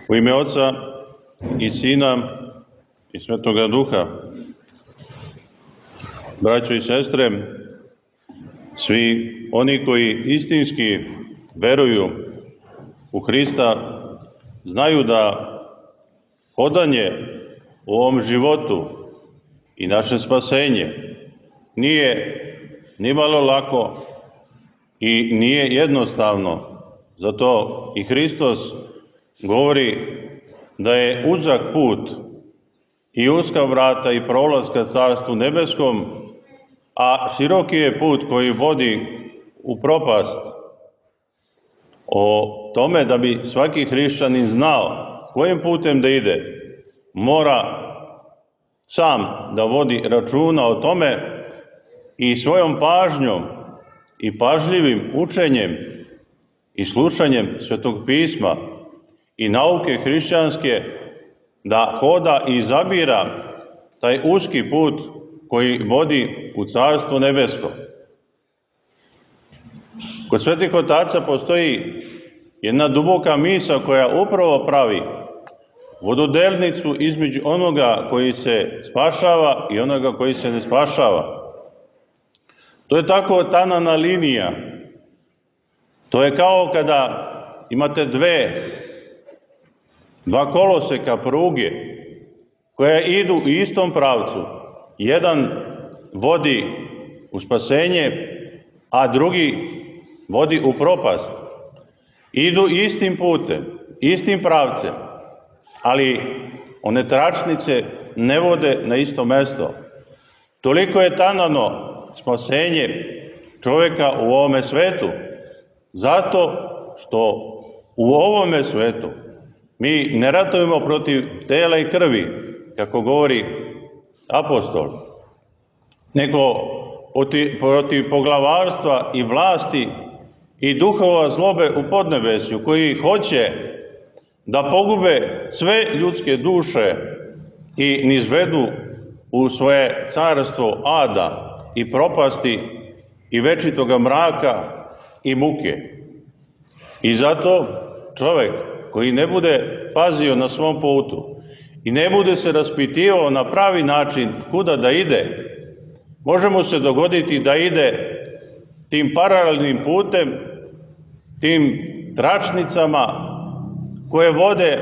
U ime Oca i Sina i Svetoga Duha. Braćo i sestre, svi oni koji istinski veruju u Hrista znaju da hodanje u ovom životu i naše spasenje nije ni malo lako i nije jednostavno. Zato i Hristos govori da je uzak put i uska vrata i prolaz ka Carstvu nebeskom, a široki je put koji vodi u propast. O tome da bi svaki hrišćanin znao kojim putem da ide, mora sam da vodi računa o tome i svojom pažnjom i pažljivim učenjem i slušanjem Svetog pisma i nauke hrišćanske da hoda i zabira taj uski put koji vodi u Carstvo nebesko. Kod svetih otaca postoji jedna duboka misao koja upravo pravi vododelnicu između onoga koji se spašava i onoga koji se ne spašava. To je tako tanana linija. To je kao kada imate dva koloseka pruge koje idu u istom pravcu. Jedan vodi u spasenje, a drugi vodi u propast. Idu istim putem, istim pravcem, ali one tračnice ne vode na isto mesto. Toliko je tanano spasenje čovjeka u ovome svetu, zato što u ovome svetu mi ne ratujemo protiv tela i krvi, kako govori apostol, nego protiv poglavarstva i vlasti i duhova zlobe u podnebesju, koji hoće da pogube sve ljudske duše i nizvedu u svoje carstvo ada i propasti i večitoga mraka i muke. I zato čovjek koji ne bude pazio na svom putu i ne bude se raspitivao na pravi način kuda da ide, može mu se dogoditi da ide tim paralelnim putem, tim tračnicama koje vode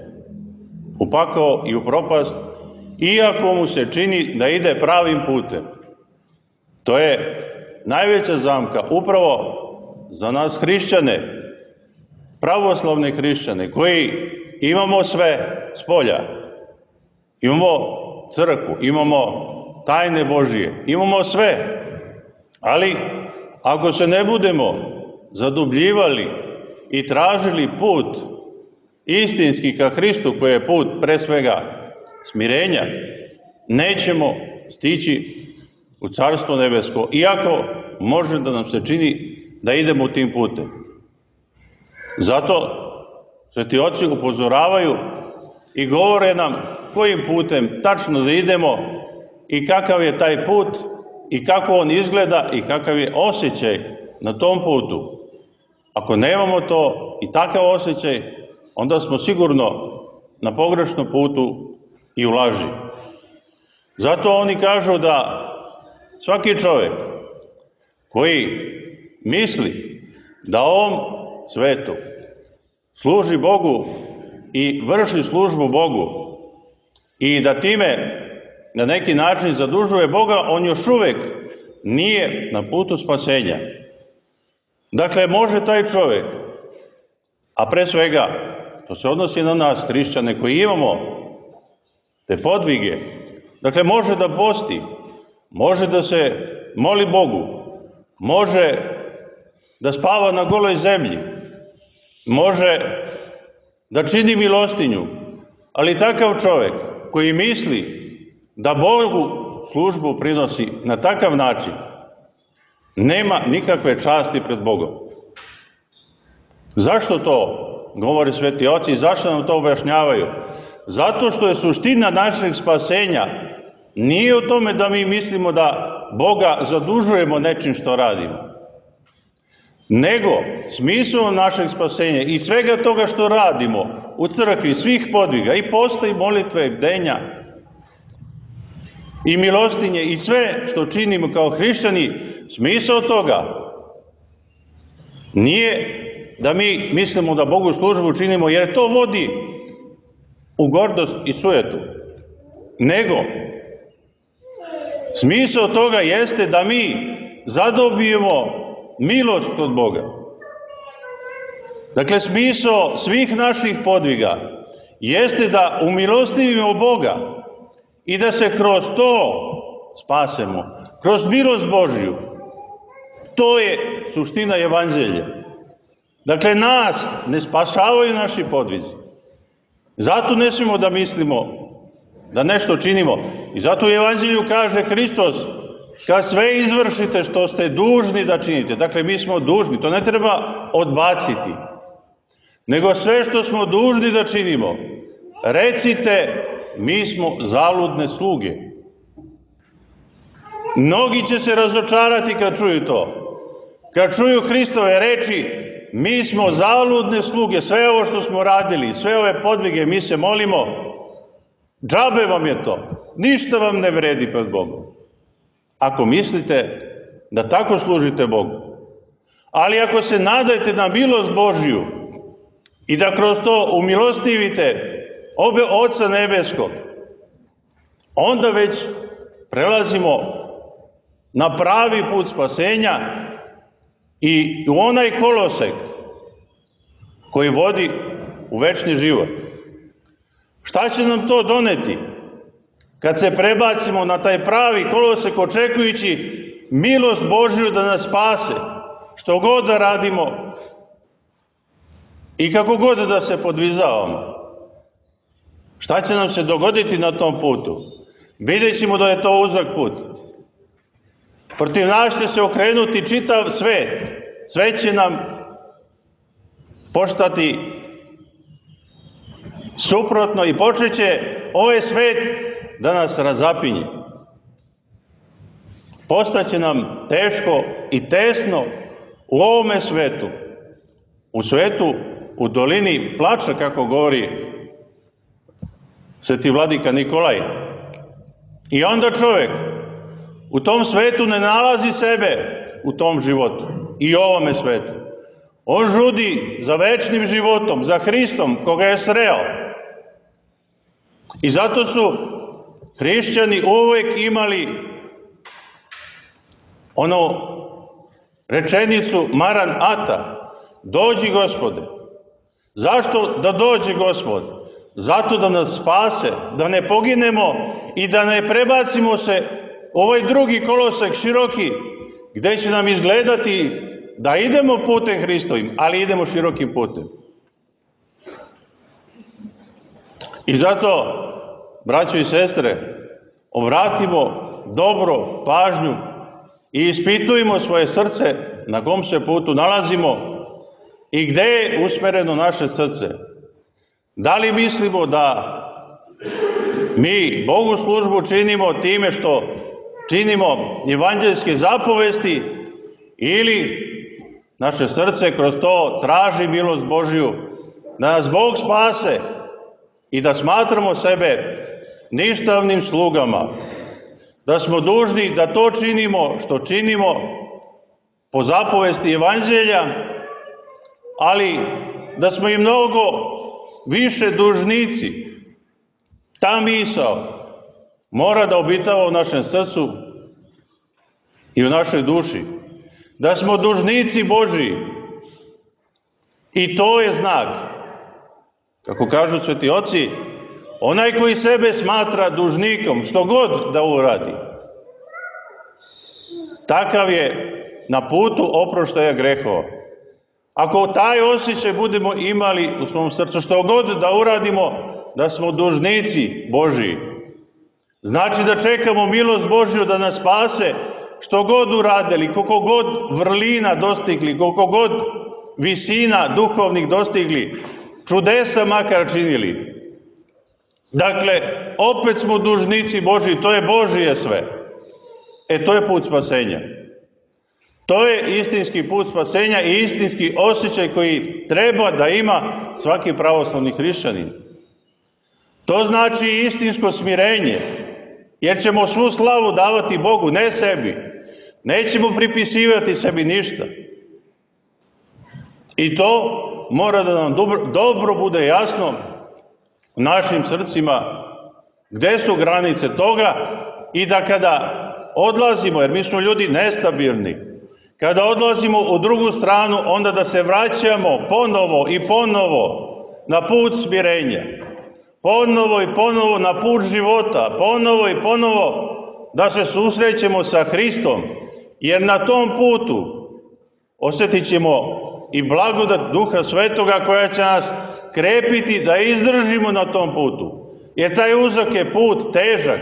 u pakao i u propast, iako mu se čini da ide pravim putem. To je najveća zamka upravo za nas hrišćane, pravoslavne hrišćane, koji imamo sve spolja. Imamo crkvu, imamo tajne Božije, imamo sve. Ali ako se ne budemo zadubljivali i tražili put istinski ka Hristu, koji je put pre svega smirenja, nećemo stići u Carstvo nebesko, iako može da nam se čini da idemo tim putem. Zato sveti oci upozoravaju i govore nam kojim putem tačno da idemo i kakav je taj put i kako on izgleda i kakav je osjećaj na tom putu. Ako nemamo to i takav osjećaj, onda smo sigurno na pogrešnom putu i u laži. Zato oni kažu da svaki čovjek koji misli da ovom svetu služi Bogu i vrši službu Bogu i da time na neki način zadužuje Boga, on još uvijek nije na putu spasenja. Dakle, može taj čovjek, a pre svega, to se odnosi na nas, hrišćane, koji imamo te podvige, dakle, može da posti, može da se moli Bogu, može da spava na goloj zemlji, može da čini milostinju, ali takav čovjek koji misli da Bogu službu prinosi na takav način, nema nikakve časti pred Bogom. Zašto to govore sveti oci i zašto nam to objašnjavaju? Zato što je suština našeg spasenja nije u tome da mi mislimo da Boga zadužujemo nečim što radimo, nego smisao našeg spasenja i svega toga što radimo u crkvi, svih podviga, i posta, i molitve, i bdenja, i milostinje, i sve što činimo kao hrišćani, smisao toga nije da mi mislimo da Bogu službu činimo jer to vodi u gordost i sujetu, nego smisao toga jeste da mi zadobijemo milost od Boga. Dakle, smisao svih naših podviga jeste da umilostivimo Boga i da se kroz to spasemo, kroz milost Božju. To je suština evanđelja. Dakle, nas ne spašavaju naši podvizi. Zato ne smijemo da mislimo da nešto činimo. I zato u evanđelju kaže Hristos: kad sve izvršite što ste dužni da činite. Dakle, mi smo dužni, to ne treba odbaciti. Nego sve što smo dužni da činimo, recite, mi smo zaludne sluge. Mnogi će se razočarati kad čuju to. Kad čuju Hristove reči: mi smo zaludne sluge, sve ovo što smo radili, sve ove podvige, mi se molimo, džabe vam je to, ništa vam ne vredi pred Bogom. Ako mislite da tako služite Bogu. Ali ako se nadajte na milost Božju i da kroz to umilostivite Oca nebeskog, onda već prelazimo na pravi put spasenja i u onaj kolosek koji vodi u večni život. Šta će nam to doneti kad se prebacimo na taj pravi kolosek očekujući milost Božju da nas spase, što god da radimo i kako god da se podvizavamo? Šta će nam se dogoditi na tom putu? Vidjet ćemo da je to uzak put. Protiv nas će se okrenuti čitav svet. Sve će nam postati suprotno i počet će ovaj svet da nas razapinje. Postaće nam teško i tesno u ovome svetu. U svetu, u dolini plača, kako govori sveti vladika Nikolaj. I onda čovjek u tom svetu ne nalazi sebe u tom životu i ovome svetu. On žudi za večnim životom, za Hristom koga je sreo. I zato su hrišćani uvijek imali rečenicu Maran Ata: dođi Gospode. Zašto da dođe Gospod? Zato da nas spase, da ne poginemo i da ne prebacimo se u ovaj drugi kolosek široki, gdje će nam izgledati da idemo putem Hristovim, ali idemo širokim putem. I zato, braćo i sestre, obratimo dobro pažnju i ispitujemo svoje srce na kom se putu nalazimo i gdje je usmereno naše srce. Da li mislimo da mi Bogu službu činimo time što činimo evanđeljske zapovesti ili naše srce kroz to traži milost Božju da nas Bog spase i da smatramo sebe ništavnim slugama, da smo dužni da to činimo što činimo po zapovesti evanđelja, ali da smo i mnogo više dužnici. Ta misao mora da obitava u našem srcu i u našoj duši. Da smo dužnici Božji. I to je znak. Kako kažu sveti oci, onaj koji sebe smatra dužnikom, što god da uradi, takav je na putu oproštaja grehova. Ako taj osjećaj budemo imali u svom srcu, što god da uradimo, da smo dužnici Božji, znači da čekamo milost Božju da nas spase, što god uradili, koliko god vrlina dostigli, koliko god visina duhovnih dostigli, čudesa makar činili. Dakle, opet smo dužnici Božji, to je Božije sve. To je put spasenja. To je istinski put spasenja i istinski osjećaj koji treba da ima svaki pravoslavni hrišćanin. To znači istinsko smirenje, jer ćemo svu slavu davati Bogu, ne sebi. Nećemo pripisivati sebi ništa. I to mora da nam dobro bude jasno u našim srcima gde su granice toga i da kada odlazimo, jer mi smo ljudi nestabilni, kada odlazimo u drugu stranu, onda da se vraćamo ponovo i ponovo na put smirenja. Ponovo i ponovo na put života. Ponovo i ponovo da se susrećemo sa Hristom. Jer na tom putu osjetit ćemo i blagodat Duha Svetoga koja će nas krepiti da izdržimo na tom putu. Jer taj uzak je put težak.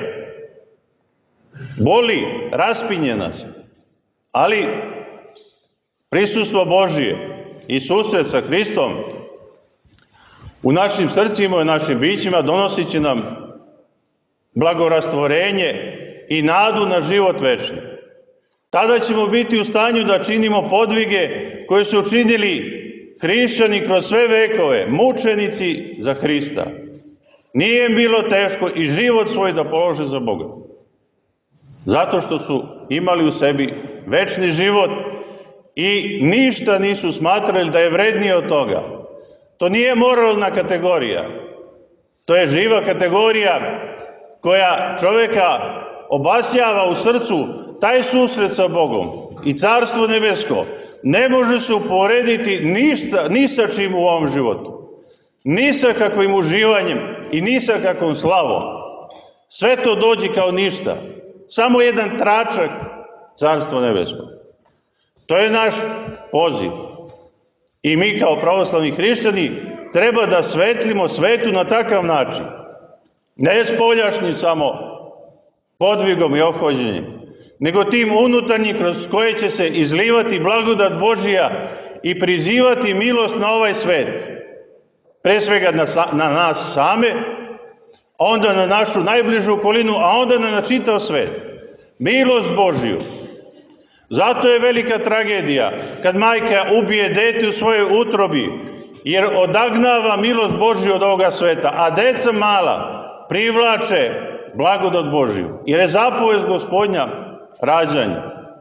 Boli, raspinje nas. Ali prisustvo Božije i susret sa Hristom u našim srcima i u našim bićima donosit će nam blagorastvorenje i nadu na život večni. Tada ćemo biti u stanju da činimo podvige koje su učinili hrišćani kroz sve vekove, mučenici za Hrista. Nije im bilo teško i život svoj da polože za Boga. Zato što su imali u sebi večni život i ništa nisu smatrali da je vrednije od toga. To nije moralna kategorija. To je živa kategorija koja čoveka obasjava u srcu. Taj susret sa Bogom i Carstvo nebesko ne može se uporediti ni sa čim u ovom životu. Ni sa kakvim uživanjem i ni sa kakvom slavom. Sve to dođe kao ništa. Samo jedan tračak Carstva nebesko. To je naš poziv. I mi kao pravoslavni hrišćani treba da svetlimo svetu na takav način. Ne spoljašnjim samo podvigom i ophođenjem, nego tim unutarnjim kroz koje će se izlivati blagodat Božija i prizivati milost na ovaj svet. Pre svega na nas same, onda na našu najbližu okolinu, a onda na čitav svet. Milost Božiju. Zato je velika tragedija kad majka ubije dete u svojoj utrobi, jer odagnava milost Božiju od ovoga sveta, a deca mala privlače blagodat Božiju, jer je zapovest Gospodnja rađanje.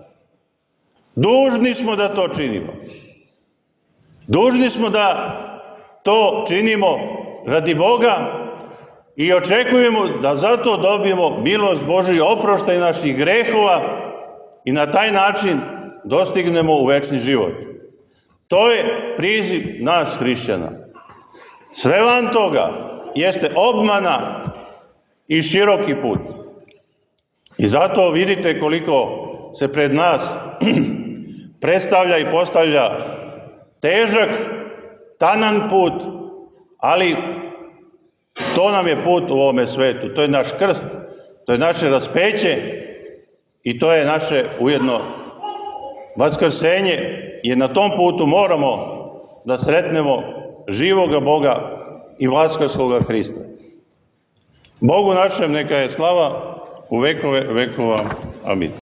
Dužni smo da to činimo. Dužni smo da to činimo radi Boga i očekujemo da zato dobijemo milost Božiju, oproštaj naših grehova i na taj način dostignemo u večni život. To je priziv nas hrišćana. Sve van toga jeste obmana i široki put. I zato vidite koliko se pred nas predstavlja i postavlja težak, tanan put, ali to nam je put u ovome svetu. To je naš krst, to je naše raspeće i to je naše ujedno vaskrsenje, jer na tom putu moramo da sretnemo živoga Boga i vaskrskoga Hrista. Bogu našem neka je slava u vekove vekova. Amin.